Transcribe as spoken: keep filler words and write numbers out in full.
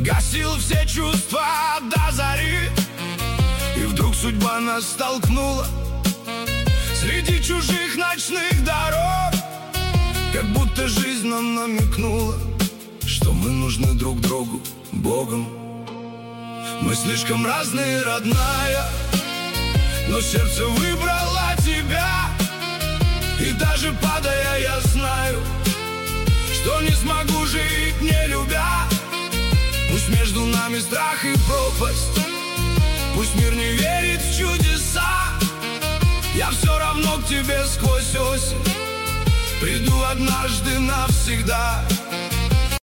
гасил все чувства до зари. И вдруг судьба нас столкнула среди чужих ночных дорог, как будто жизнь нам намекнула, что мы нужны друг другу Богом. Мы слишком разные, родная, но сердце выбрало тебя. И даже падая, я знаю, что не смогу жить, не любя. Пусть между нами страх и пропасть, пусть мир не верит в чудеса, я все равно к тебе сквозь осень приду однажды навсегда.